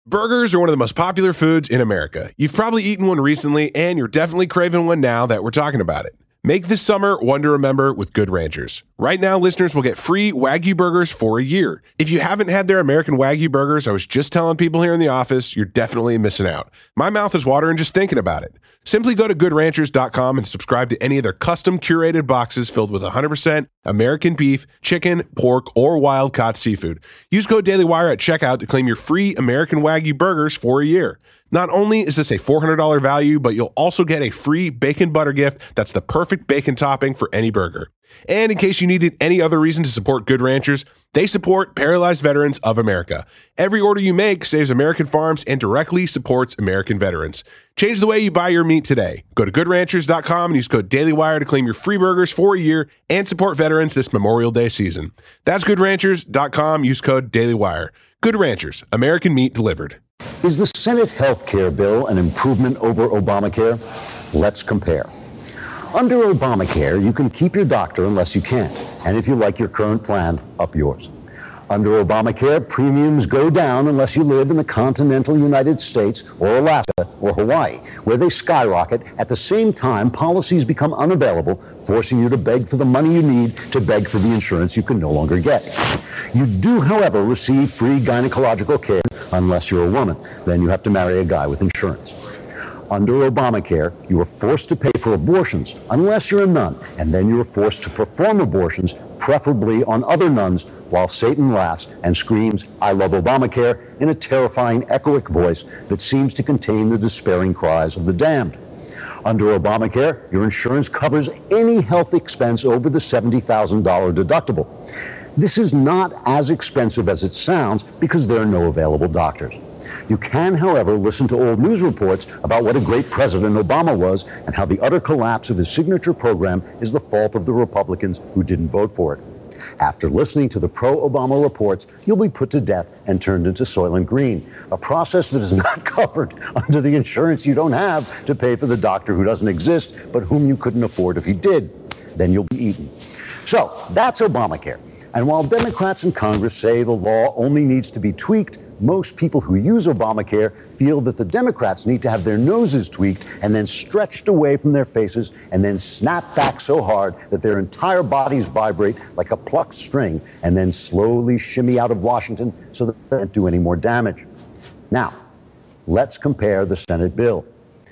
Burgers are one of the most popular foods in America. You've probably eaten one recently, and you're definitely craving one now that we're talking about it. Make this summer one to remember with Good Ranchers. Right now, listeners will get free Wagyu burgers for a year. If you haven't had their American Wagyu burgers, I was just telling people here in the office, you're definitely missing out. My mouth is watering just thinking about it. Simply go to goodranchers.com and subscribe to any of their custom curated boxes filled with 100% American beef, chicken, pork, or wild-caught seafood. Use code DailyWire at checkout to claim your free American Wagyu burgers for a year. Not only is this a $400 value, but you'll also get a free bacon butter gift that's the perfect bacon topping for any burger. And in case you needed any other reason to support Good Ranchers, they support Paralyzed Veterans of America. Every order you make saves American farms and directly supports American veterans. Change the way you buy your meat today. Go to goodranchers.com and use code DailyWire to claim your free burgers for a year and support veterans this Memorial Day season. That's goodranchers.com. Use code DailyWire. Good Ranchers, American meat delivered. Is the Senate health care bill an improvement over Obamacare? Let's compare. Under Obamacare, you can keep your doctor unless you can't. And if you like your current plan, up yours. Under Obamacare, premiums go down unless you live in the continental United States or Alaska or Hawaii, where they skyrocket. At the same time, policies become unavailable, forcing you to beg for the money you need to beg for the insurance you can no longer get. You do, however, receive free gynecological care unless you're a woman. Then you have to marry a guy with insurance. Under Obamacare, you are forced to pay for abortions unless you're a nun, and then you are forced to perform abortions, preferably on other nuns, while Satan laughs and screams, "I love Obamacare," in a terrifying, echoic voice that seems to contain the despairing cries of the damned. Under Obamacare, your insurance covers any health expense over the $70,000 deductible. This is not as expensive as it sounds because there are no available doctors. You can, however, listen to old news reports about what a great president Obama was and how the utter collapse of his signature program is the fault of the Republicans who didn't vote for it. After listening to the pro-Obama reports, you'll be put to death and turned into Soylent Green, a process that is not covered under the insurance you don't have to pay for the doctor who doesn't exist, but whom you couldn't afford if he did. Then you'll be eaten. So that's Obamacare. And while Democrats in Congress say the law only needs to be tweaked, most people who use Obamacare feel that the Democrats need to have their noses tweaked and then stretched away from their faces and then snap back so hard that their entire bodies vibrate like a plucked string and then slowly shimmy out of Washington so that they don't do any more damage. Now, let's compare the Senate bill.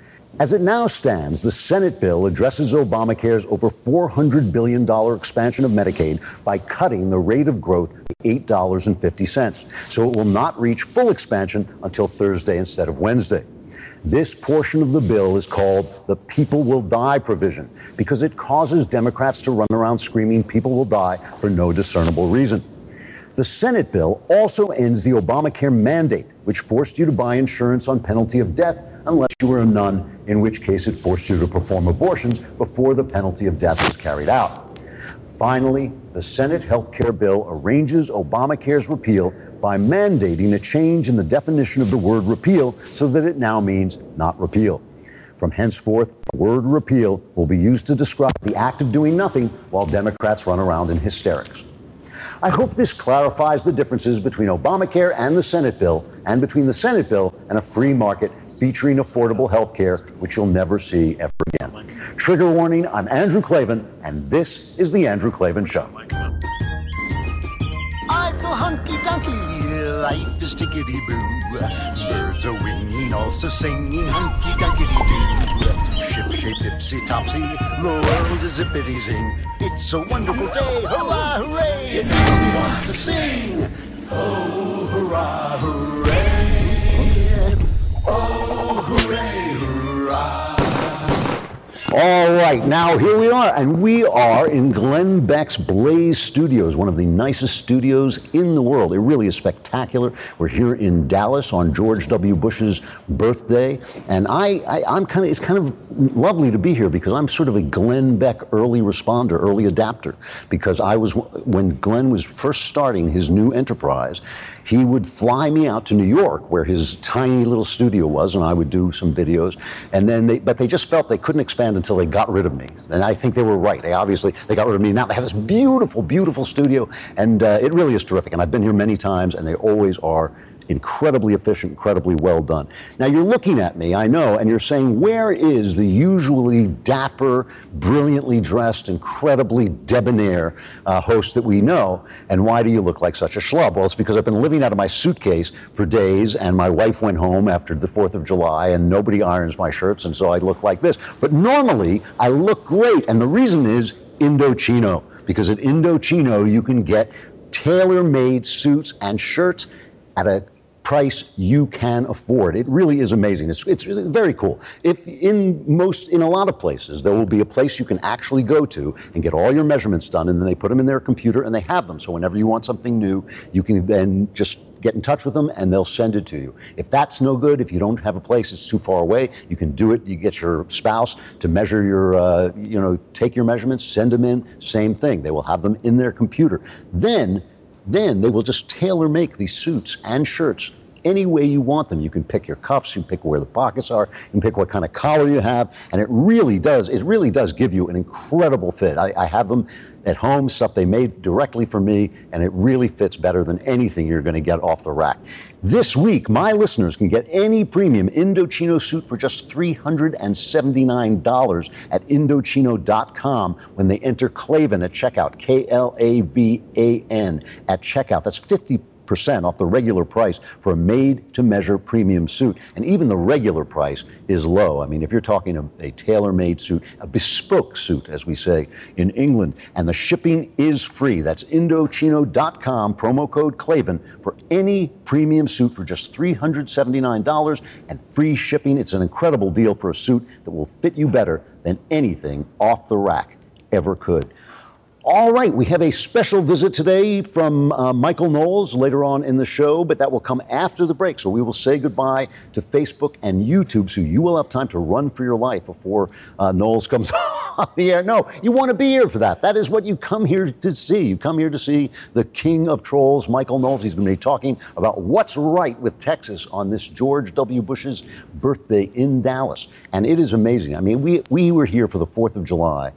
As it now stands, the Senate bill addresses Obamacare's over $400 billion expansion of Medicaid by cutting the rate of growth to $8.50, so it will not reach full expansion until Thursday instead of Wednesday. This portion of the bill is called the People Will Die provision because it causes Democrats to run around screaming people will die for no discernible reason. The Senate bill also ends the Obamacare mandate, which forced you to buy insurance on penalty of death unless you were a nun, in which case it forced you to perform abortions before the penalty of death was carried out. Finally, the Senate health care bill arranges Obamacare's repeal by mandating a change in the definition of the word repeal so that it now means not repeal. From henceforth, the word repeal will be used to describe the act of doing nothing while Democrats run around in hysterics. I hope this clarifies the differences between Obamacare and the Senate bill, and between the Senate bill and a free market featuring affordable health care, which you'll never see ever again. Trigger warning, I'm Andrew Klavan, and this is The Andrew Klavan Show. I feel hunky-dunky, life is tickety-boo. Birds are winging, also singing hunky-dunky-doo. Ship-shaped, ipsy-topsy, the world is zippity-zing. It's a wonderful day, hurrah, hooray! It makes me want to sing. Oh, hurrah, hooray! Oh, hooray, hurrah! All right, now here we are, and we are in Glenn Beck's Blaze Studios, one of the nicest studios in the world. It really is spectacular. We're here in Dallas on George W. Bush's birthday, and it's kind of lovely to be here because I'm sort of a Glenn Beck early responder, early adapter, because when Glenn was first starting his new enterprise, he would fly me out to New York, where his tiny little studio was, and I would do some videos. And then they just felt they couldn't expand until they got rid of me. And I think they were right. They got rid of me. Now they have this beautiful, beautiful studio, and it really is terrific. And I've been here many times, and they always are incredibly efficient, incredibly well done. Now you're looking at me, I know, and you're saying, where is the usually dapper, brilliantly dressed, incredibly debonair host that we know, and why do you look like such a schlub? Well, it's because I've been living out of my suitcase for days, and my wife went home after the 4th of July, and nobody irons my shirts, and so I look like this. But normally, I look great, and the reason is Indochino, because at Indochino, you can get tailor-made suits and shirts at a price you can afford. It really is amazing. It's very cool. If in a lot of places, there will be a place you can actually go to and get all your measurements done, and then they put them in their computer and they have them. So whenever you want something new, you can then just get in touch with them and they'll send it to you. If that's no good, if you don't have a place, it's too far away, you can do it. You get your spouse to measure your, take your measurements, send them in, same thing. They will have them in their computer. Then they will just tailor make these suits and shirts any way you want them. You can pick your cuffs, you can pick where the pockets are, you can pick what kind of collar you have, and it really does give you an incredible fit. I have them at home, stuff they made directly for me, and it really fits better than anything you're going to get off the rack. This week, my listeners can get any premium Indochino suit for just $379 at Indochino.com when they enter Klavan at checkout, Klavan at checkout. That's 50% off the regular price for a made-to-measure premium suit. And even the regular price is low. I mean, if you're talking a tailor-made suit, a bespoke suit, as we say in England, and the shipping is free. That's Indochino.com, promo code Klavan, for any premium suit for just $379 and free shipping. It's an incredible deal for a suit that will fit you better than anything off the rack ever could. All right, we have a special visit today from Michael Knowles later on in the show, but that will come after the break. So we will say goodbye to Facebook and YouTube, so you will have time to run for your life before Knowles comes on the air. No, you want to be here for that. That is what you come here to see. You come here to see the king of trolls, Michael Knowles. He's going to be talking about what's right with Texas on this George W. Bush's birthday in Dallas. And it is amazing. I mean, we were here for the 4th of July.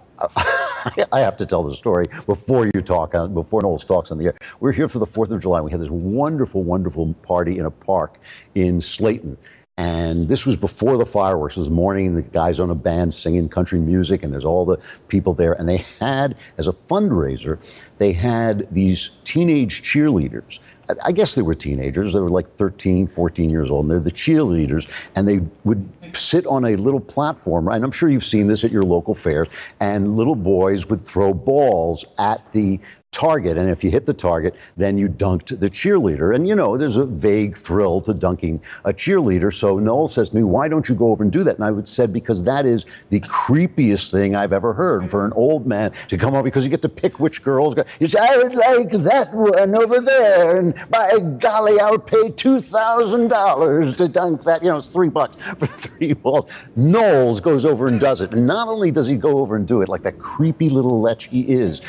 I have to tell the story before Knowles talks on the air. We're here for the 4th of July. We had this wonderful, wonderful party in a park in Slayton. And this was before the fireworks. It was morning, the guys on a band singing country music, and there's all the people there. And they had, as a fundraiser, they had these teenage cheerleaders. I guess they were teenagers. They were like 13, 14 years old, and they're the cheerleaders. And they would sit on a little platform, and I'm sure you've seen this at your local fairs, and little boys would throw balls at the target, and if you hit the target, then you dunked the cheerleader. And there's a vague thrill to dunking a cheerleader. So Noel says to me, why don't you go over and do that? And I said, because that is the creepiest thing I've ever heard for an old man to come over, because you get to pick which girls. You say, I would like that one over there, and by golly, I'll pay $2,000 to dunk that. It's $3 for 3 balls. Knowles goes over and does it. And not only does he go over and do it like that creepy little lech he is,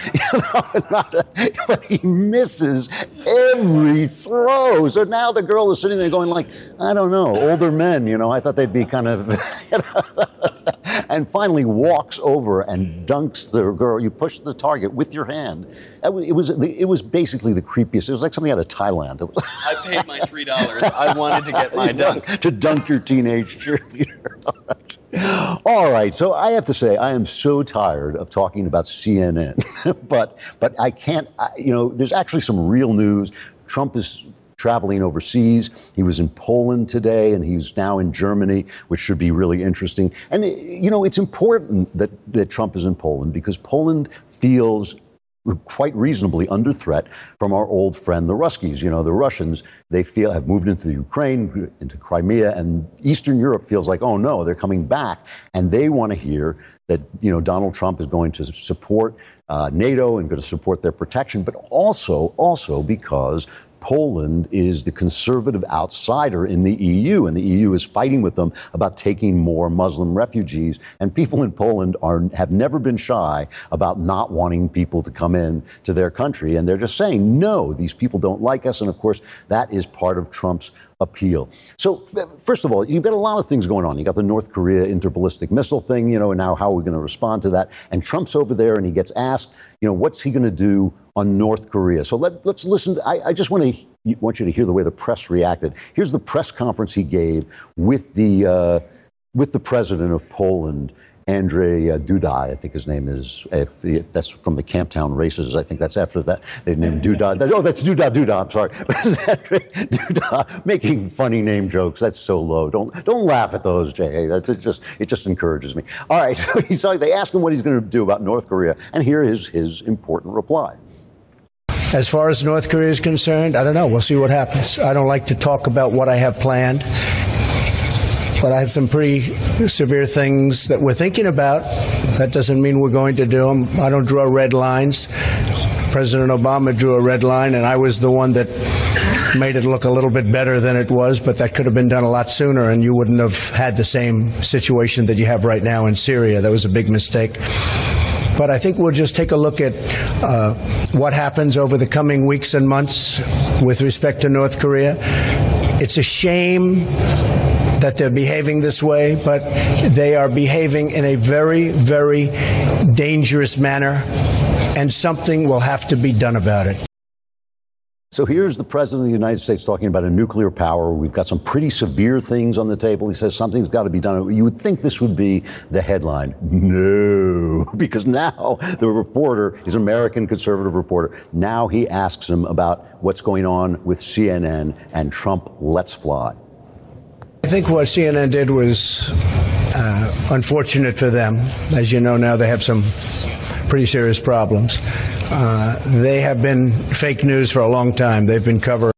but he misses every throw. So now the girl is sitting there going like, I don't know, older men, I thought they'd be kind of, and finally walks over and dunks the girl. You push the target with your hand. It was basically the creepiest. It was like something out of Thailand. I paid my $3. I wanted to get my dunk. To dunk your teenage cheerleader. All right, so I have to say, I am so tired of talking about CNN, but I can't, there's actually some real news. Trump is traveling overseas. He was in Poland today, and he's now in Germany, which should be really interesting. And, it's important that Trump is in Poland, because Poland feels quite reasonably under threat from our old friend, the Ruskies. The Russians, they have moved into the Ukraine, into Crimea, and Eastern Europe feels like, oh no, they're coming back. And they want to hear that, Donald Trump is going to support NATO and going to support their protection, but also because Poland is the conservative outsider in the EU, and the EU is fighting with them about taking more Muslim refugees. And people in Poland have never been shy about not wanting people to come in to their country. And they're just saying, no, these people don't like us. And of course, that is part of Trump's appeal. So first of all, you've got a lot of things going on. You got the North Korea interballistic missile thing, and now how are we going to respond to that? And Trump's over there and he gets asked, what's he going to do on North Korea? So let's listen. I just want you to hear the way the press reacted. Here's the press conference he gave with the president of Poland, Andrzej Duda, I think his name is. That's from the Camptown races. I think that's after that. They named Duda. That's Duda. I'm sorry. Duda making funny name jokes. That's so low. Don't laugh at those, Jay. It just encourages me. All right. So they asked him what he's going to do about North Korea, and here is his important reply. As far as North Korea is concerned, I don't know. We'll see what happens. I don't like to talk about what I have planned. But I have some pretty severe things that we're thinking about. That doesn't mean we're going to do them. I don't draw red lines. President Obama drew a red line, and I was the one that made it look a little bit better than it was, but that could have been done a lot sooner, and you wouldn't have had the same situation that you have right now in Syria. That was a big mistake. But I think we'll just take a look at what happens over the coming weeks and months with respect to North Korea. It's a shame that they're behaving this way, but they are behaving in a very, very dangerous manner, and something will have to be done about it. So here's the president of the United States talking about a nuclear power. We've got some pretty severe things on the table. He says something's got to be done. You would think this would be the headline. No, because now the reporter, he's an American conservative reporter, now he asks him about what's going on with CNN and Trump Let's Fly. I think what CNN did was unfortunate for them. As you know, now they have some pretty serious problems. They have been fake news for a long time. They've been covering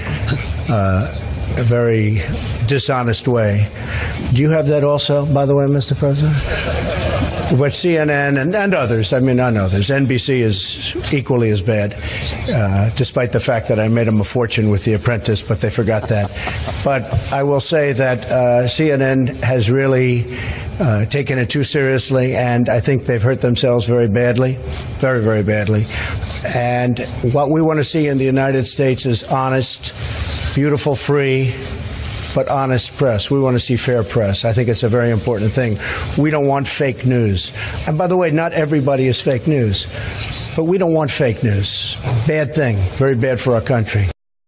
a very dishonest way. Do you have that also, by the way, Mr. President? But CNN and others, I know there's NBC is equally as bad, despite the fact that I made them a fortune with The Apprentice, but they forgot that. But I will say that CNN has really taken it too seriously, and I think they've hurt themselves very badly, very, very badly. And what we want to see in the United States is honest, beautiful, free, but honest press. We want to see fair press. I think it's a very important thing. We don't want fake news. And by the way, not everybody is fake news, but we don't want fake news. Bad thing, very bad for our country.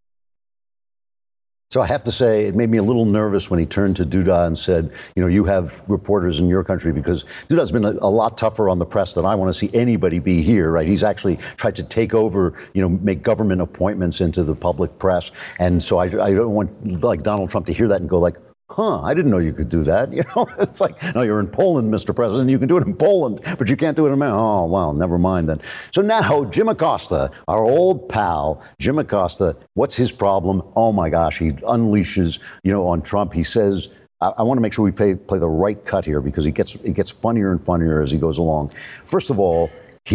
So I have to say, it made me a little nervous when he turned to Duda and said, you have reporters in your country, because Duda's been a lot tougher on the press than I want to see anybody be here, right? He's actually tried to take over, make government appointments into the public press. And so I don't want, like, Donald Trump to hear that and go like, I didn't know you could do that. It's like, no, you're in Poland, Mr. President. You can do it in Poland, but you can't do it in America. Oh, well, never mind then. So now Jim Acosta, our old pal, Jim Acosta, what's his problem? Oh, my gosh, he unleashes, on Trump. He says, I want to make sure we play the right cut here, because it gets funnier and funnier as he goes along. First of all,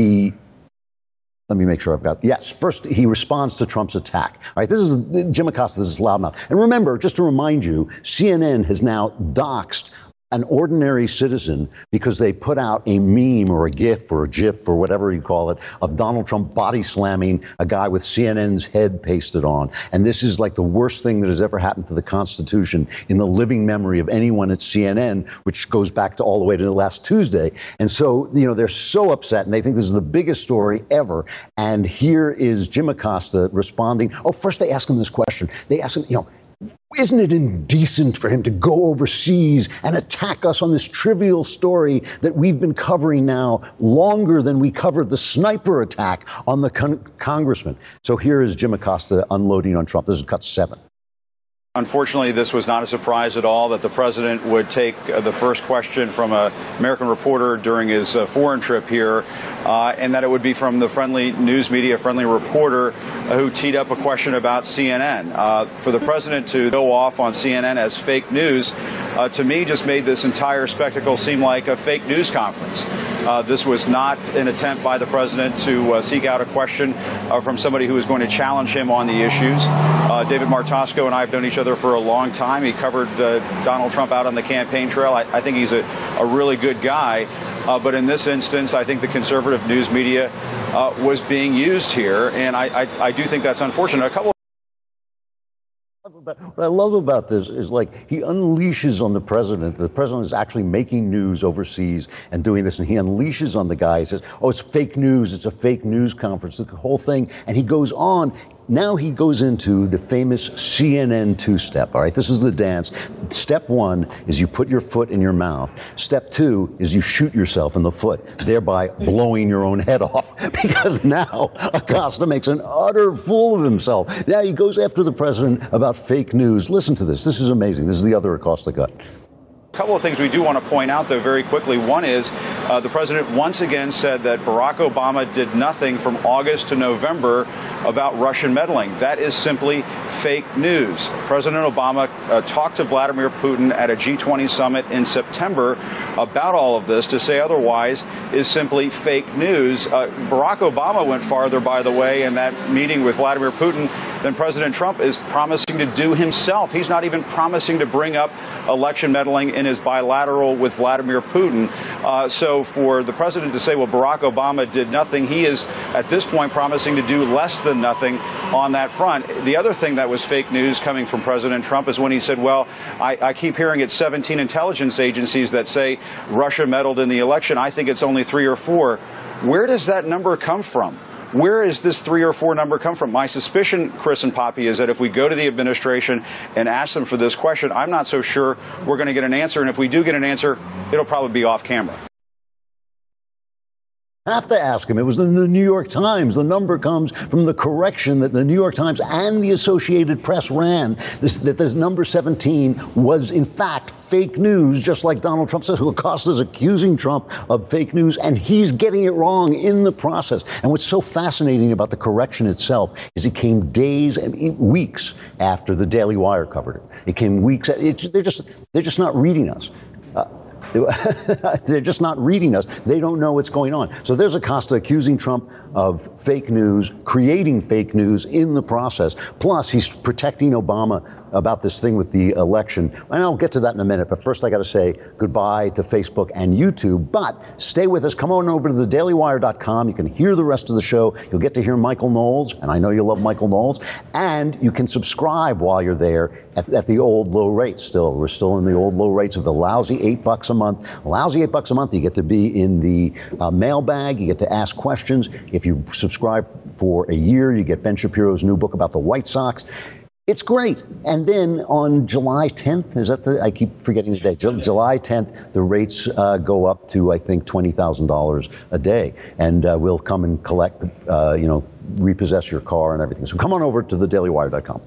let me make sure I've got. Yes, first he responds to Trump's attack. All right, this is Jim Acosta. This is loudmouth. And remember, just to remind you, CNN has now doxed an ordinary citizen because they put out a meme or a GIF or a GIF or whatever you call it of Donald Trump body slamming a guy with CNN's head pasted on. And this is like the worst thing that has ever happened to the Constitution in the living memory of anyone at CNN, which goes back to all the way to last Tuesday. And so, they're so upset, and they think this is the biggest story ever. And here is Jim Acosta responding. Oh, first they ask him this question. They ask him, isn't it indecent for him to go overseas and attack us on this trivial story that we've been covering now longer than we covered the sniper attack on the congressman? So here is Jim Acosta unloading on Trump. This is cut 7. Unfortunately, this was not a surprise at all that the president would take the first question from an American reporter during his foreign trip here, and that it would be from the friendly news media, friendly reporter who teed up a question about CNN. For the president to go off on CNN as fake news, to me, just made this entire spectacle seem like a fake news conference. This was not an attempt by the president to seek out a question from somebody who was going to challenge him on the issues. David Martosco and I have known each other for a long time. He covered Donald Trump out on the campaign trail. I think he's a really good guy. But in this instance, I think the conservative news media was being used here. And I do think that's unfortunate. What I love about this is, like, he unleashes on the president. The president is actually making news overseas and doing this, and he unleashes on the guy. He says, oh, it's fake news. It's a fake news conference, the whole thing. And he goes on. Now he goes into the famous CNN two-step, all right? This is the dance. Step one is you put your foot in your mouth. Step two is you shoot yourself in the foot, thereby blowing your own head off. Because now Acosta makes an utter fool of himself. Now he goes after the president about fake news. Listen to this. This is amazing. This is the other Acosta cut. A couple of things we do want to point out, though, very quickly. One is the president once again said that Barack Obama did nothing from August to November about Russian meddling. That is simply fake news. President Obama talked to Vladimir Putin at a G20 summit in September about all of this. To say otherwise is simply fake news. Barack Obama went farther, by the way, in that meeting with Vladimir Putin than President Trump is promising to do himself. He's not even promising to bring up election meddling in his bilateral with Vladimir Putin. So for the president to say, well, Barack Obama did nothing, he is at this point promising to do less than nothing on that front. The other thing that was fake news coming from President Trump is when he said, well, I keep hearing it's 17 intelligence agencies that say Russia meddled in the election. I think it's only 3 or 4. Where does that number come from? Where is this 3 or 4 number come from? My suspicion, Chris and Poppy, is that if we go to the administration and ask them for this question, I'm not so sure we're going to get an answer. And if we do get an answer, it'll probably be off camera. Have to ask him. It was in the New York Times. The number comes from the correction that the New York Times and the Associated Press ran, that the number 17 was in fact fake news, just like Donald Trump says. Acosta's accusing Trump of fake news, and he's getting it wrong in the process. And what's so fascinating about the correction itself is it came days and weeks after the Daily Wire covered it. It came weeks. They're just not reading us. They're just not reading us. They don't know what's going on. So there's Acosta accusing Trump of fake news, creating fake news in the process. Plus, he's protecting Obama about this thing with the election. And I'll get to that in a minute. But first, I got to say goodbye to Facebook and YouTube. But stay with us. Come on over to thedailywire.com. You can hear the rest of the show. You'll get to hear Michael Knowles. And I know you love Michael Knowles. And you can subscribe while you're there at the old low rates still. We're still in the old low rates of a lousy $8 a month. A lousy $8 a month. You get to be in the mailbag. You get to ask questions. If you subscribe for a year, you get Ben Shapiro's new book about the White Sox. It's great. And then on July 10th, I keep forgetting the date, July 10th, the rates go up to, I think, $20,000 a day. And we'll come and collect, repossess your car and everything. So come on over to thedailywire.com.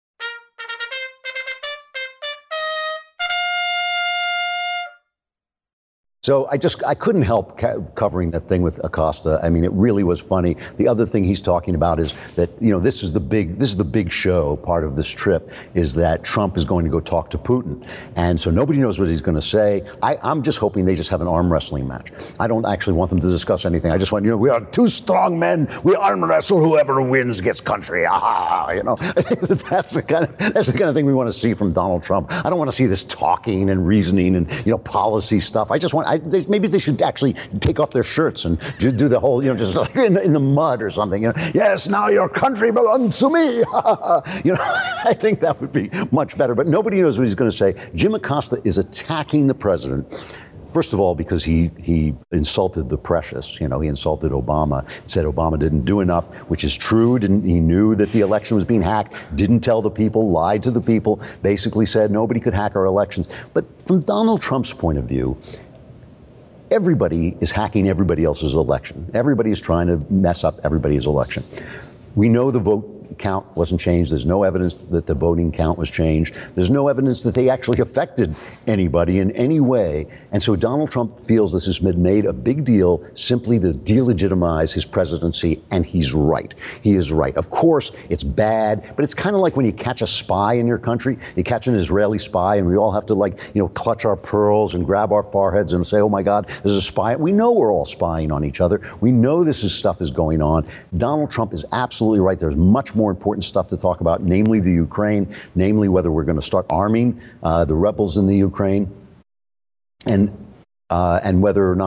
So I couldn't help covering that thing with Acosta. I mean, it really was funny. The other thing he's talking about is that, this is the big show. Part of this trip is that Trump is going to go talk to Putin. And so nobody knows what he's going to say. I'm just hoping they just have an arm wrestling match. I don't actually want them to discuss anything. I just want, we are two strong men. We arm wrestle. Whoever wins gets country. That's the kind of thing we want to see from Donald Trump. I don't want to see this talking and reasoning and, policy stuff. I just want, maybe they should actually take off their shirts and do the whole, just like in the mud or something. Yes, now your country belongs to me. I think that would be much better. But nobody knows what he's going to say. Jim Acosta is attacking the president. First of all, because he insulted the precious, he insulted Obama, said Obama didn't do enough, which is true. He knew that the election was being hacked, didn't tell the people, lied to the people, basically said nobody could hack our elections. But from Donald Trump's point of view, everybody is hacking everybody else's election. Everybody is trying to mess up everybody's election. We know the vote count wasn't changed. There's no evidence that the voting count was changed. There's no evidence that they actually affected anybody in any way. And so Donald Trump feels this has been made a big deal simply to delegitimize his presidency, and he's right. He is right. Of course, it's bad, but it's kind of like when you catch a spy in your country. You catch an Israeli spy, and we all have to clutch our pearls and grab our foreheads and say, oh my God, there's a spy. We know we're all spying on each other. We know stuff is going on. Donald Trump is absolutely right. There's much more important stuff to talk about, namely the Ukraine, namely whether we're going to start arming the rebels in the Ukraine, and whether or not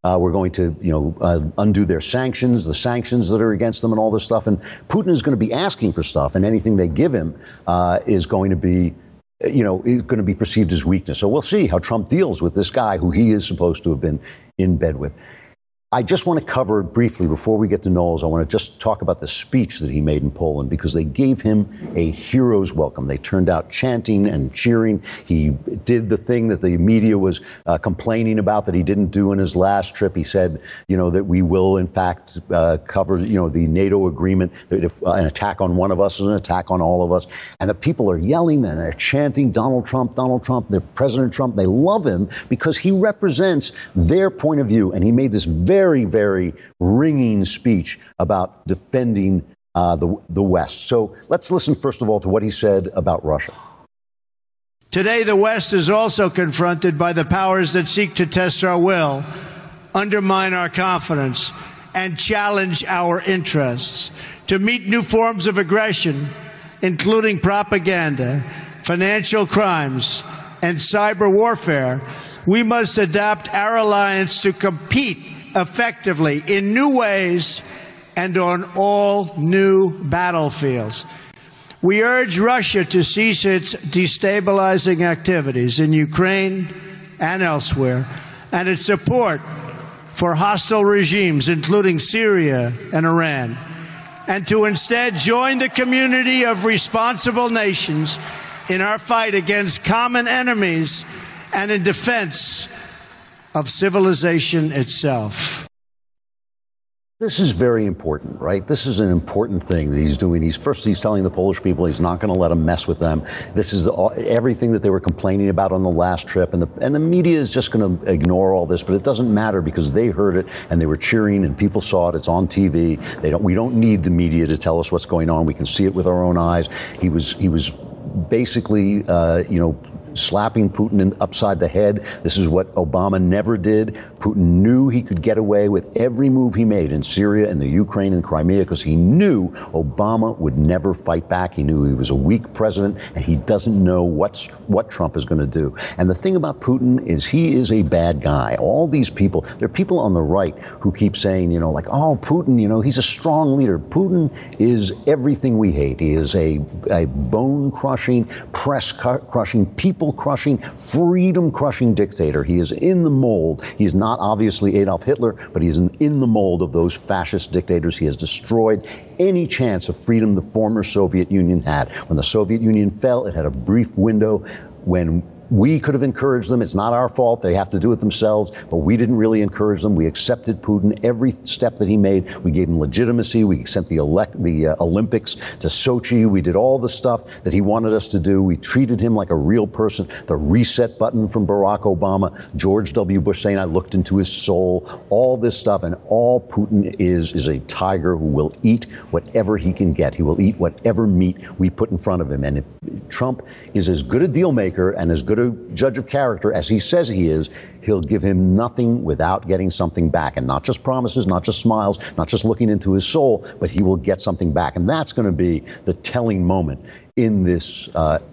We're going to, undo their sanctions, the sanctions that are against them and all this stuff. And Putin is going to be asking for stuff, and anything they give him is going to be, is going to be perceived as weakness. So we'll see how Trump deals with this guy who he is supposed to have been in bed with. I just want to cover briefly, before we get to Knowles, I want to just talk about the speech that he made in Poland, because they gave him a hero's welcome. They turned out chanting and cheering. He did the thing that the media was complaining about that he didn't do in his last trip. He said, that we will, in fact, cover, the NATO agreement, that if an attack on one of us is an attack on all of us. And the people are yelling and they're chanting Donald Trump, they're President Trump. They love him because he represents their point of view. And he made this very, very ringing speech about defending the West. So let's listen, first of all, to what he said about Russia. Today, the West is also confronted by the powers that seek to test our will, undermine our confidence, and challenge our interests. To meet new forms of aggression, including propaganda, financial crimes, and cyber warfare, we must adapt our alliance to compete effectively in new ways and on all new battlefields. We urge Russia to cease its destabilizing activities in Ukraine and elsewhere, and its support for hostile regimes, including Syria and Iran, and to instead join the community of responsible nations in our fight against common enemies and in defense of civilization itself. This is very important, right? This is an important thing that he's doing. He's telling the Polish people he's not going to let them mess with them. This is everything that they were complaining about on the last trip. And the media is just going to ignore all this, but it doesn't matter because they heard it and they were cheering and people saw it. It's on TV. We don't need the media to tell us what's going on. We can see it with our own eyes. He was basically, slapping Putin upside the head. This is what Obama never did. Putin knew he could get away with every move he made in Syria and the Ukraine and Crimea because he knew Obama would never fight back. He knew he was a weak president, and he doesn't know what Trump is going to do. And the thing about Putin is he is a bad guy. All these people, there are people on the right who keep saying, oh, Putin, he's a strong leader. Putin is everything we hate. He is a bone-crushing, press-crushing, people-crushing, freedom-crushing dictator. He is in the mold. He is not obviously Adolf Hitler, but he's in the mold of those fascist dictators. He has destroyed any chance of freedom the former Soviet Union had. When the Soviet Union fell, it had a brief window when we could have encouraged them. It's not our fault. They have to do it themselves. But we didn't really encourage them. We accepted Putin every step that he made. We gave him legitimacy. We sent the Olympics to Sochi. We did all the stuff that he wanted us to do. We treated him like a real person. The reset button from Barack Obama, George W. Bush saying, I looked into his soul, all this stuff. And all Putin is a tiger who will eat whatever he can get. He will eat whatever meat we put in front of him. And if Trump is as good a deal maker and as good a judge of character as he says he is, he'll give him nothing without getting something back. And not just promises, not just smiles, not just looking into his soul, but he will get something back. And that's going to be the telling moment in this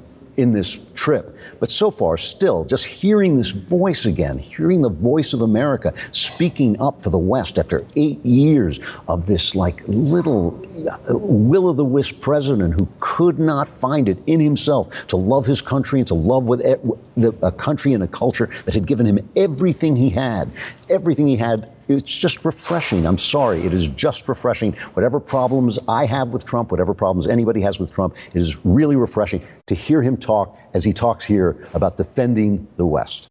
trip. But so far, still, just hearing this voice again, hearing the voice of America speaking up for the West after 8 years of this little will-o'-the-wisp president who could not find it in himself to love his country and to love with a country and a culture that had given him everything he had. It's just refreshing. I'm sorry. It is just refreshing. Whatever problems I have with Trump, whatever problems anybody has with Trump, it is really refreshing to hear him talk as he talks here about defending the West.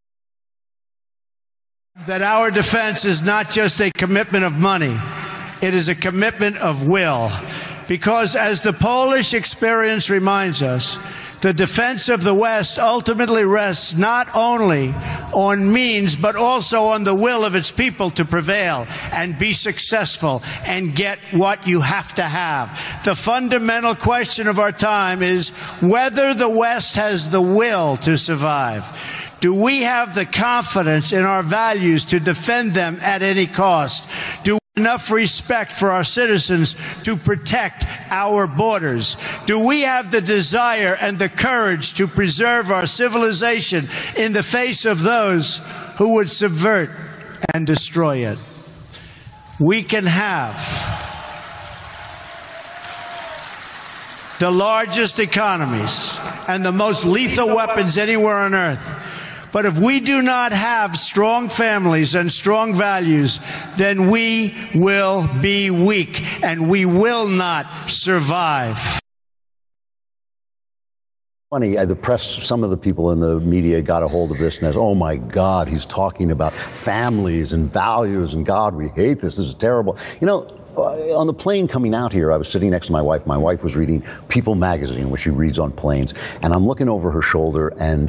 That our defense is not just a commitment of money. It is a commitment of will. Because as the Polish experience reminds us, the defense of the West ultimately rests not only on means, but also on the will of its people to prevail and be successful and get what you have to have. The fundamental question of our time is whether the West has the will to survive. Do we have the confidence in our values to defend them at any cost? Do enough respect for our citizens to protect our borders? Do we have the desire and the courage to preserve our civilization in the face of those who would subvert and destroy it. We can have the largest economies and the most lethal weapons anywhere on earth. But if we do not have strong families and strong values, then we will be weak and we will not survive. Funny, the press, some of the people in the media got a hold of this and said, oh my God, he's talking about families and values and God, we hate this. This is terrible. You know, on the plane coming out here, I was sitting next to my wife. My wife was reading People magazine, which she reads on planes. And I'm looking over her shoulder, and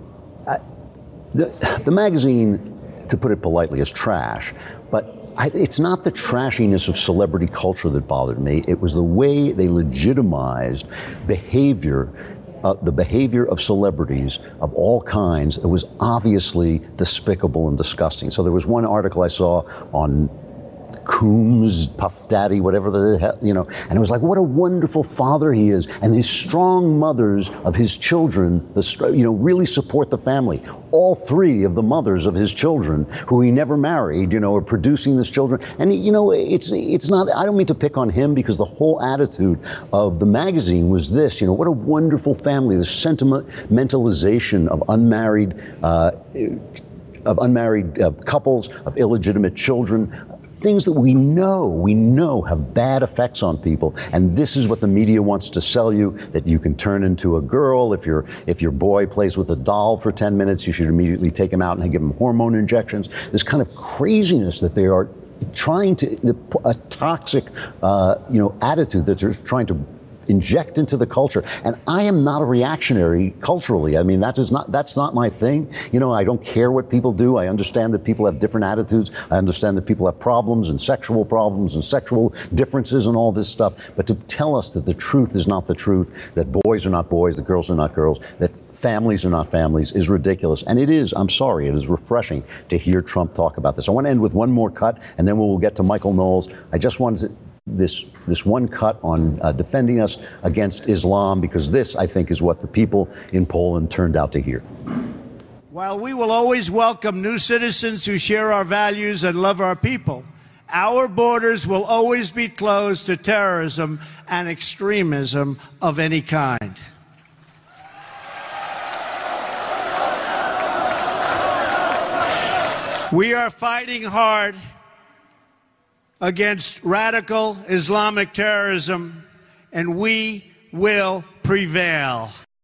the magazine, to put it politely, is trash. But it's not the trashiness of celebrity culture that bothered me. It was the way they legitimized behavior, the behavior of celebrities of all kinds. It was obviously despicable and disgusting. So there was one article I saw on Coombs, Puff Daddy, whatever the hell, you know, and it was like, what a wonderful father he is, and his strong mothers of his children, really support the family. All three of the mothers of his children, who he never married, are producing this children. And it's not. I don't mean to pick on him, because the whole attitude of the magazine was this. What a wonderful family. The sentimentalization of unmarried couples, of illegitimate children. Things that we know have bad effects on people, and this is what the media wants to sell you, that you can turn into a girl. If your boy plays with a doll for 10 minutes, you should immediately take him out and give him hormone injections. This kind of craziness that they are trying to, a toxic attitude that they're trying to inject into the culture. And I am not a reactionary culturally. I mean, that's not my thing. I don't care what people do. I understand that people have different attitudes. I understand that people have problems and sexual differences and all this stuff. But to tell us that the truth is not the truth, that boys are not boys, that girls are not girls, that families are not families, is ridiculous. And it is, I'm sorry, it is refreshing to hear Trump talk about this. I want to end with one more cut, and then we'll get to Michael Knowles. I just wanted to this one cut on defending us against Islam, because this, I think, is what the people in Poland turned out to hear. While we will always welcome new citizens who share our values and love our people, our borders will always be closed to terrorism and extremism of any kind. We are fighting hard against radical Islamic terrorism, and we will prevail.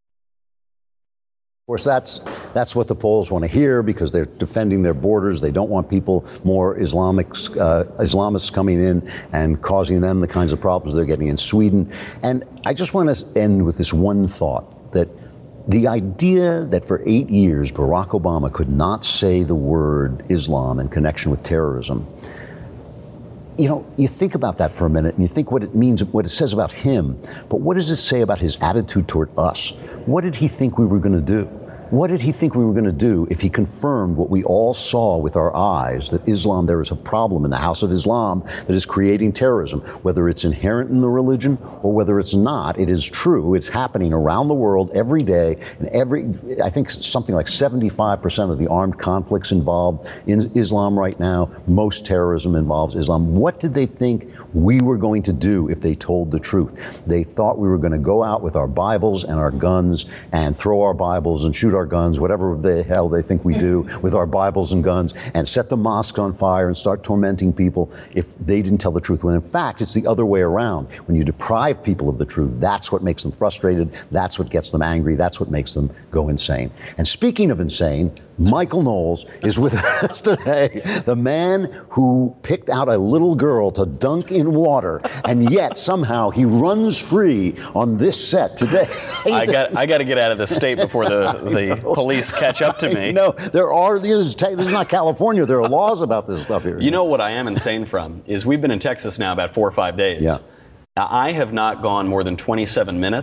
Of course, that's what the Poles want to hear, because they're defending their borders. They don't want more Islamists coming in and causing them the kinds of problems they're getting in Sweden. And I just want to end with this one thought, that the idea that for 8 years Barack Obama could not say the word Islam in connection with terrorism, you think about that for a minute and you think what it means, what it says about him, but what does it say about his attitude toward us? What did he think we were going to do? What did he think we were going to do if he confirmed what we all saw with our eyes, that Islam, there is a problem in the House of Islam that is creating terrorism, whether it's inherent in the religion or whether it's not? It is true. It's happening around the world every day. And I think something like 75% of the armed conflicts involved in Islam right now, most terrorism involves Islam. What did they think we were going to do if they told the truth? They thought we were going to go out with our Bibles and our guns and throw our Bibles and shoot our guns, whatever the hell they think we do with our Bibles and guns, and set the mosque on fire and start tormenting people if they didn't tell the truth. When in fact, it's the other way around. When you deprive people of the truth, that's what makes them frustrated. That's what gets them angry. That's what makes them go insane. And speaking of insane, Michael Knowles is with us today, the man who picked out a little girl to dunk in water, and yet somehow he runs free on this set today. I got to get out of the state before the police catch up to me. No, this is not California. There are laws about this stuff here. You know what I am insane from is we've been in Texas now about 4 or 5 days. Yeah. Now, I have not gone more than 27 minutes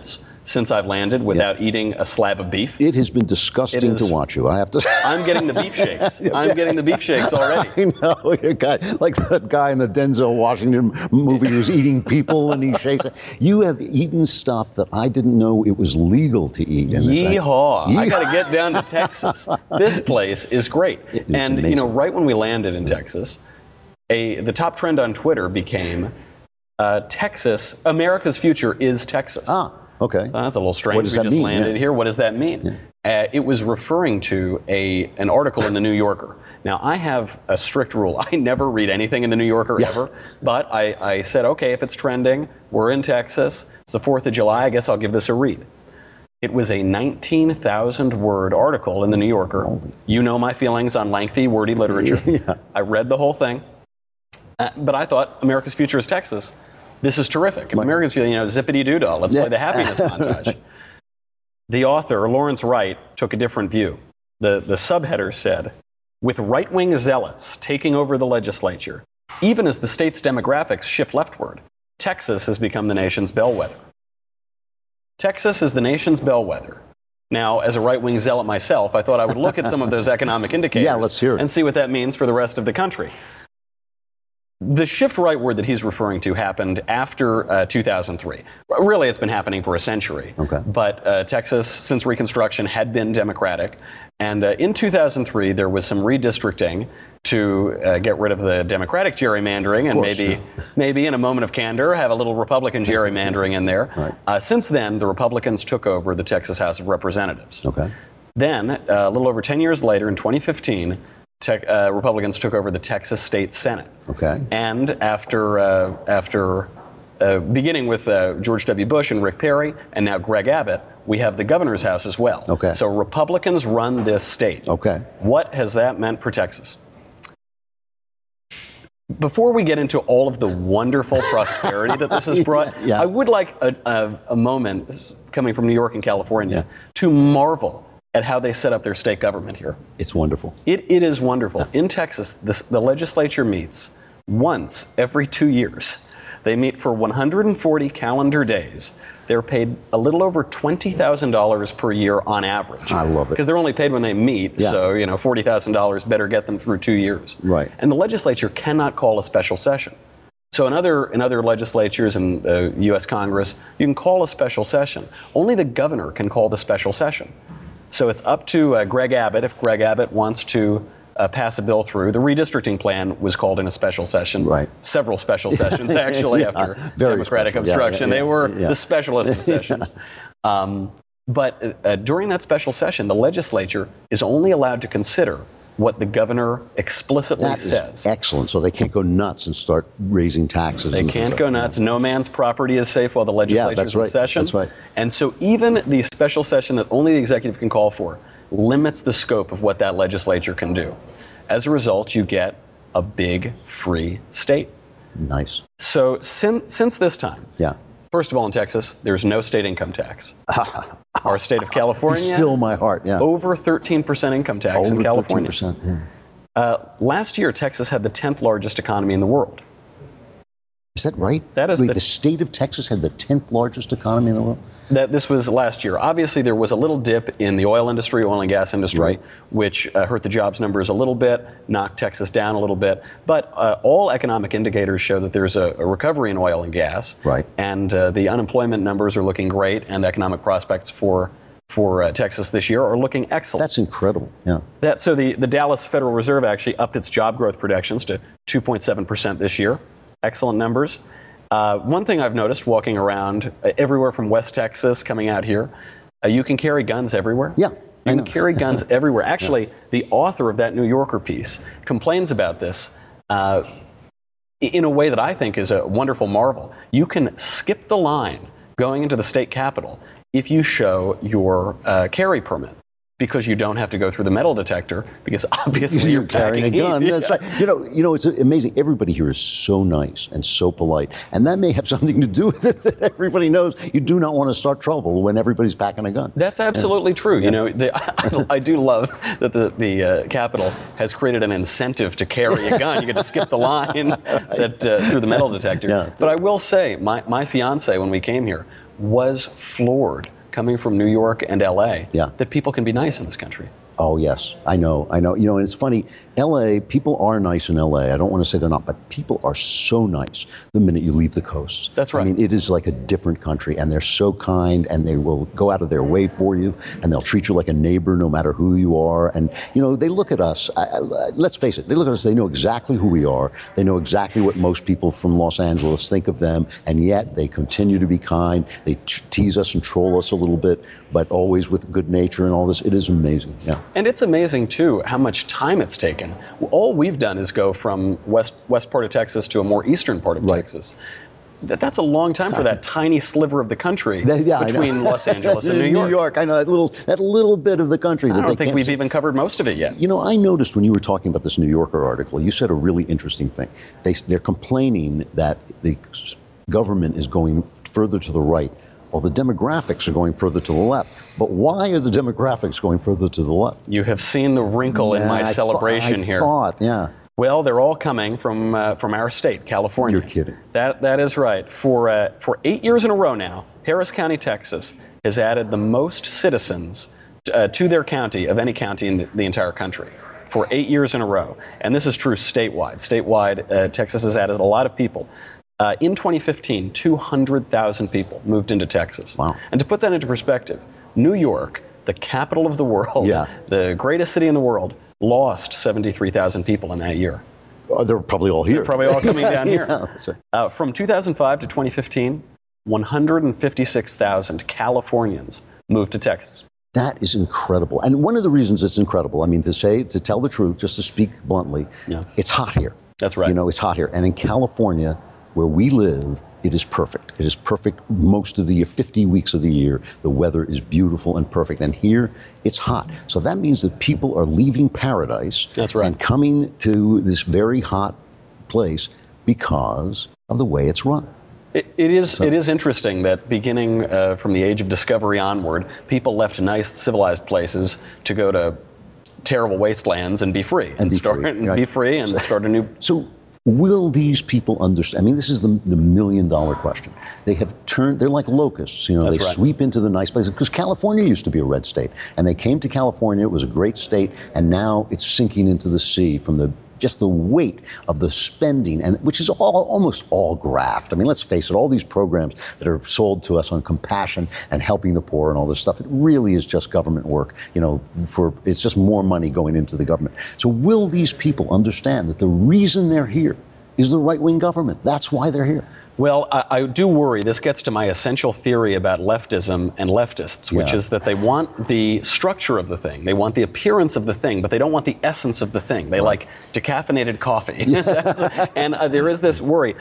since I've landed without eating a slab of beef. It has been disgusting to watch you, I have to say. I'm getting the beef shakes. I'm getting the beef shakes already. I know, you're a guy, like that guy in the Denzel Washington movie who's eating people and he shakes. You have eaten stuff that I didn't know it was legal to eat. Yeehaw. I got to get down to Texas. This place is great. And, you know, right when we landed in Texas, the top trend on Twitter became Texas, America's future is Texas. Ah, okay. That's a little strange. What does that mean? Landed here. What does that mean? Yeah. It was referring to an article in the New Yorker. Now, I have a strict rule. I never read anything in the New Yorker ever. But I said, okay, if it's trending, we're in Texas, it's the 4th of July, I guess I'll give this a read. It was a 19,000-word article in the New Yorker. You know my feelings on lengthy, wordy literature. I read the whole thing. But I thought, America's future is Texas. This is terrific. America's future, you know, zippity-doo-dah. Let's play the happiness montage. The author, Lawrence Wright, took a different view. The subheader said, with right-wing zealots taking over the legislature, even as the state's demographics shift leftward, Texas has become the nation's bellwether. Texas is the nation's bellwether. Now, as a right-wing zealot myself, I thought I would look at some of those economic indicators let's hear it. and see what that means for the rest of the country. The shift rightward that he's referring to happened after 2003. Really, it's been happening for a century. Okay. But Texas, since Reconstruction, had been Democratic. And in 2003, there was some redistricting to get rid of the Democratic gerrymandering and maybe in a moment of candor, have a little Republican gerrymandering in there. Right. Since then, the Republicans took over the Texas House of Representatives. Okay. Then, a little over 10 years later, in 2015, Republicans took over the Texas State Senate. Okay. And after beginning with George W. Bush and Rick Perry, and now Greg Abbott, we have the governor's house as well. Okay. So Republicans run this state. Okay. What has that meant for Texas? Before we get into all of the wonderful prosperity that this has brought, I would like a moment, this is coming from New York and California, to marvel at how they set up their state government here. It's wonderful. It is wonderful. In Texas, the legislature meets once every 2 years. They meet for 140 calendar days. They're paid a little over $20,000 per year on average. I love it. Because they're only paid when they meet, so $40,000 better get them through 2 years. Right. And the legislature cannot call a special session. So in other legislatures and the U.S. Congress, you can call a special session. Only the governor can call the special session. So it's up to Greg Abbott, if Greg Abbott wants to pass a bill through. The redistricting plan was called in a special session. Right. Several special sessions, actually, after Democratic obstruction. They were the specialist of sessions. But during that special session, the legislature is only allowed to consider what the governor explicitly says. Excellent. So they can't go nuts and start raising taxes. They can't go nuts. No man's property is safe while the legislature is in session. That's right. And so even the special session that only the executive can call for limits the scope of what that legislature can do. As a result, you get a big free state. Nice. So since this time, first of all, in Texas, there's no state income tax. Our state of California, still my heart. Over 13% income tax in California. 13%. Last year, Texas had the 10th largest economy in the world. Is that right? That is the state of Texas had the 10th largest economy in the world? This was last year. Obviously, there was a little dip in the oil industry, oil and gas industry, which hurt the jobs numbers a little bit, knocked Texas down a little bit. But all economic indicators show that there's a recovery in oil and gas. Right. And the unemployment numbers are looking great, and economic prospects for Texas this year are looking excellent. That's incredible. So the Dallas Federal Reserve actually upped its job growth projections to 2.7% this year. Excellent numbers. One thing I've noticed walking around everywhere from West Texas coming out here, you can carry guns everywhere. You can carry guns everywhere. Actually, the author of that New Yorker piece complains about this in a way that I think is a wonderful marvel. You can skip the line going into the state capitol if you show your carry permit, because you don't have to go through the metal detector, because obviously you're carrying a gun. That's right. You know, it's amazing. Everybody here is so nice and so polite, and that may have something to do with it. That everybody knows you do not want to start trouble when everybody's packing a gun. That's absolutely true. You know, I do love that the Capitol has created an incentive to carry a gun. You get to skip the line through the metal detector. But I will say, my fiance, when we came here, was floored coming from New York and LA, Yeah. that people can be nice in this country. Oh, yes, I know. You know, and it's funny, LA, people are nice in LA. I don't want to say they're not, but people are so nice the minute you leave the coast. That's right. I mean, it is like a different country, and they're so kind, and they will go out of their way for you, and they'll treat you like a neighbor no matter who you are. And, you know, they look at us, let's face it, they look at us, they know exactly who we are. They know exactly what most people from Los Angeles think of them, and yet they continue to be kind. They tease us and troll us a little bit, but always with good nature and all this. It is amazing, yeah. And it's amazing, too, how much time it's taken. All we've done is go from west part of Texas to a more eastern part of Texas. That's a long time for that tiny sliver of the country between Los Angeles and New York. New York, I know, that little bit of the country. I don't think we've even covered most of it yet. You know, I noticed when you were talking about this New Yorker article, you said a really interesting thing. They're complaining that the government is going further to the right, while the demographics are going further to the left. But why are the demographics going further to the left? You have seen the wrinkle in my celebration here. Yeah. Well, they're all coming from our state, California. You're kidding. That is right. For 8 years in a row now, Harris County, Texas, has added the most citizens to their county of any county in the entire country. For 8 years in a row. And this is true statewide. Statewide, Texas has added a lot of people. In 2015, 200,000 people moved into Texas. Wow. And to put that into perspective, New York, the capital of the world, the greatest city in the world, lost 73,000 people in that year. Oh, they're probably all here. They're probably all coming down here. Yeah, that's right. From 2005 to 2015, 156,000 Californians moved to Texas. That is incredible. And one of the reasons it's incredible, I mean, to tell the truth, just to speak bluntly, it's hot here. That's right. You know, it's hot here. And in California, where we live, it is perfect. It is perfect most of the year, 50 weeks of the year. The weather is beautiful and perfect. And here, it's hot. So that means that people are leaving paradise and coming to this very hot place because of the way it's run. It is interesting that beginning from the age of discovery onward, people left nice, civilized places to go to terrible wastelands and be free. And be free and start a new... So will these people understand? I mean, this is the million-dollar question. They're like locusts, you know, sweep into the nice places. Because California used to be a red state. And they came to California, it was a great state, and now it's sinking into the sea from just the weight of the spending, and which is almost all graft. I mean, let's face it, all these programs that are sold to us on compassion and helping the poor and all this stuff, it really is just government work. You know, it's just more money going into the government. So will these people understand that the reason they're here is the right-wing government? That's why they're here. Well, I do worry. This gets to my essential theory about leftism and leftists, which is that they want the structure of the thing. They want the appearance of the thing, but they don't want the essence of the thing. They like decaffeinated coffee. And there is this worry.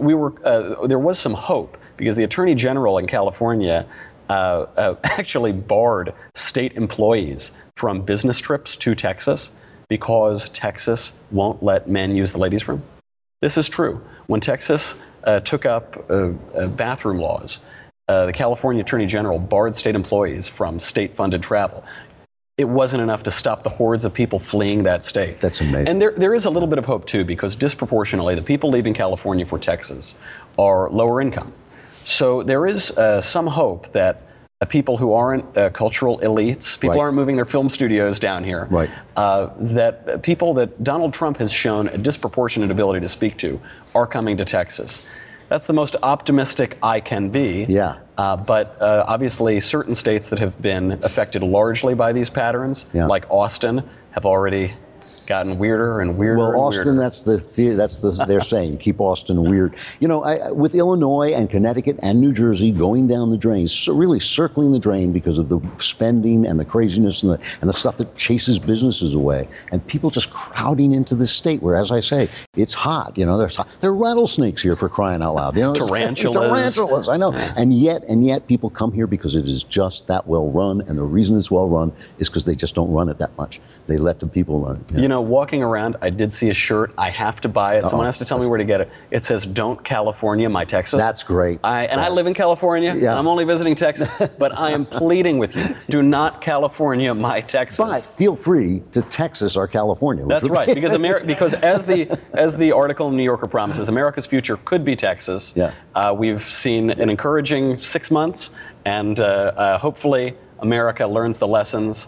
There was some hope because the Attorney General in California actually barred state employees from business trips to Texas because Texas won't let men use the ladies' room. This is true. When Texas took up bathroom laws, the California Attorney General barred state employees from state-funded travel. It wasn't enough to stop the hordes of people fleeing that state. That's amazing. And there is a little bit of hope, too, because disproportionately, the people leaving California for Texas are lower income. So there is some hope that people who aren't cultural elites, people aren't moving their film studios down here, that people that Donald Trump has shown a disproportionate ability to speak to are coming to Texas. That's the most optimistic I can be. But obviously certain states that have been affected largely by these patterns, like Austin, have already gotten weirder and weirder. Well, Austin, that's they're saying, keep Austin weird. You know, with Illinois and Connecticut and New Jersey going down the drain, so really circling the drain because of the spending and the craziness and the stuff that chases businesses away, and people just crowding into this state where, as I say, it's hot. You know, there are rattlesnakes here, for crying out loud. You know, tarantulas. I know. And yet people come here because it is just that well run, and the reason it's well run is because they just don't run it that much. They let the people run. You walking around, I did see a shirt. I have to buy it. Someone has to tell me where to get it. It says, "Don't California my Texas." That's great. I live in California. Yeah. And I'm only visiting Texas, but I am pleading with you, do not California my Texas. But feel free to Texas or California. That's right, because as the article in New Yorker promises, America's future could be Texas. Yeah. We've seen an encouraging 6 months, and hopefully America learns the lessons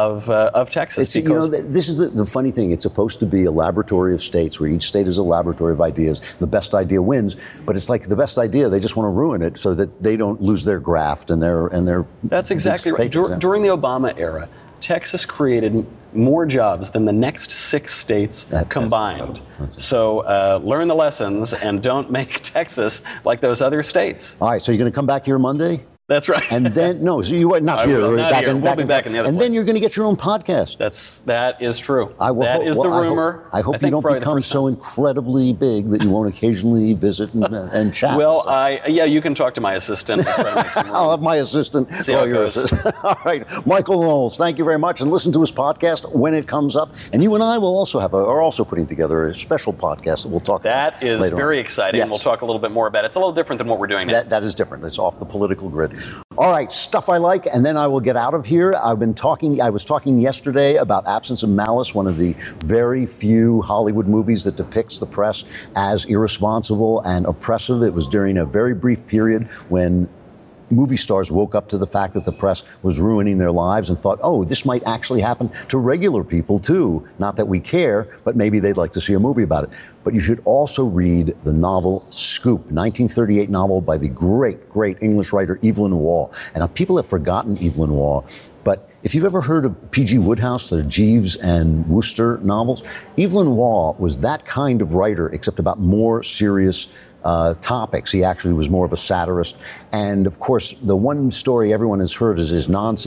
of Texas. This is the funny thing. It's supposed to be a laboratory of states where each state is a laboratory of ideas. The best idea wins, but it's like the best idea, they just want to ruin it so that they don't lose their graft and their. That's exactly right. During the Obama era, Texas created more jobs than the next 6 states combined. So learn the lessons and don't make Texas like those other states. All right, so you're going to come back here Monday? That's right. And then, no, so you are not here. We'll be back in the other And place. then you're going to get your own podcast. That is true. That is the rumor. I hope you don't become so incredibly big that you won't occasionally visit and chat. Well, you can talk to my assistant. And try to make some room. I'll have my assistant. See how it goes. All right, Michael Knowles, thank you very much, and listen to his podcast when it comes up. And you and I will also are also putting together a special podcast that we'll talk about. That is very exciting. Yes. We'll talk a little bit more about it. It's a little different than what we're doing now. That is different. It's off the political grid. All right, stuff I like, and then I will get out of here. I was talking yesterday about Absence of Malice, one of the very few Hollywood movies that depicts the press as irresponsible and oppressive. It was during a very brief period when movie stars woke up to the fact that the press was ruining their lives and thought, oh, this might actually happen to regular people too. Not that we care, but maybe they'd like to see a movie about it. But you should also read the novel Scoop, 1938 novel by the great English writer Evelyn Waugh. And people have forgotten Evelyn Waugh, but if you've ever heard of P.G. Wodehouse, the Jeeves and Wooster novels, Evelyn Waugh was that kind of writer, except about more serious topics. He actually was more of a satirist. And of course, the one story everyone has heard is his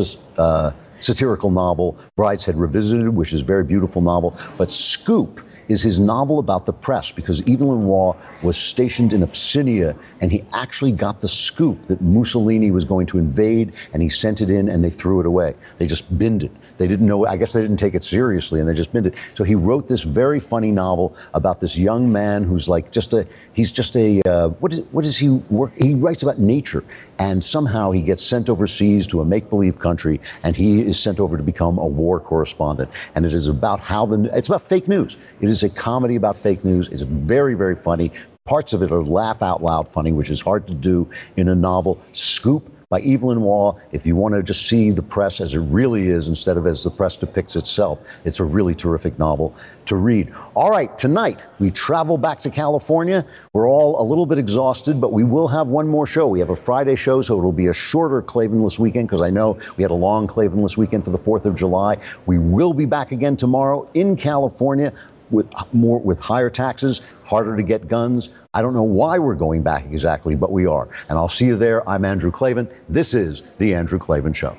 satirical novel, Brideshead Revisited, which is a very beautiful novel. But Scoop is his novel about the press, because Evelyn Waugh was stationed in Abyssinia, and he actually got the scoop that Mussolini was going to invade, and he sent it in, and they threw it away. They just binned it. They didn't know, I guess they didn't take it seriously, and they just binned it. So he wrote this very funny novel about this young man who's like what does he work? He writes about nature, and somehow he gets sent overseas to a make-believe country, and he is sent over to become a war correspondent. And it is about it's about fake news. It is a comedy about fake news. It's very, very funny. Parts of it are laugh out loud funny, which is hard to do in a novel. Scoop by Evelyn Waugh. If you want to just see the press as it really is instead of as the press depicts itself, it's a really terrific novel to read. All right, tonight we travel back to California. We're all a little bit exhausted, but we will have one more show. We have a Friday show, so it'll be a shorter Klavanless weekend, because I know we had a long Klavanless weekend for the 4th of July. We will be back again tomorrow in California with higher taxes, harder to get guns. I don't know why we're going back exactly, but we are. And I'll see you there. I'm Andrew Klavan. This is The Andrew Klavan Show.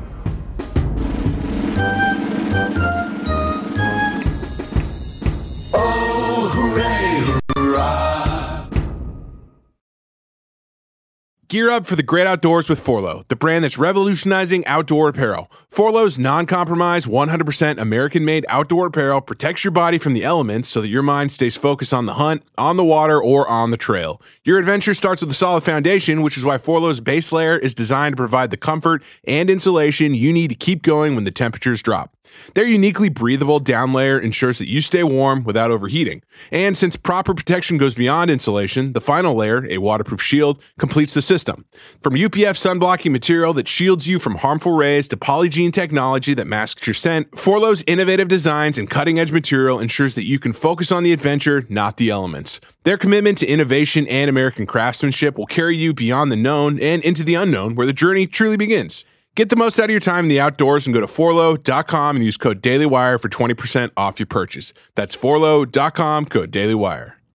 Oh, hooray, hurrah. Gear up for the great outdoors with Forloh, the brand that's revolutionizing outdoor apparel. Forloh's non-compromise, 100% American-made outdoor apparel protects your body from the elements so that your mind stays focused on the hunt, on the water, or on the trail. Your adventure starts with a solid foundation, which is why Forloh's base layer is designed to provide the comfort and insulation you need to keep going when the temperatures drop. Their uniquely breathable down layer ensures that you stay warm without overheating. And since proper protection goes beyond insulation, the final layer, a waterproof shield, completes the system. From UPF sun-blocking material that shields you from harmful rays to Polygene technology that masks your scent, Forloh's innovative designs and cutting-edge material ensures that you can focus on the adventure, not the elements. Their commitment to innovation and American craftsmanship will carry you beyond the known and into the unknown, where the journey truly begins. Get the most out of your time in the outdoors and go to forloh.com and use code DailyWire for 20% off your purchase. That's forloh.com, code DailyWire.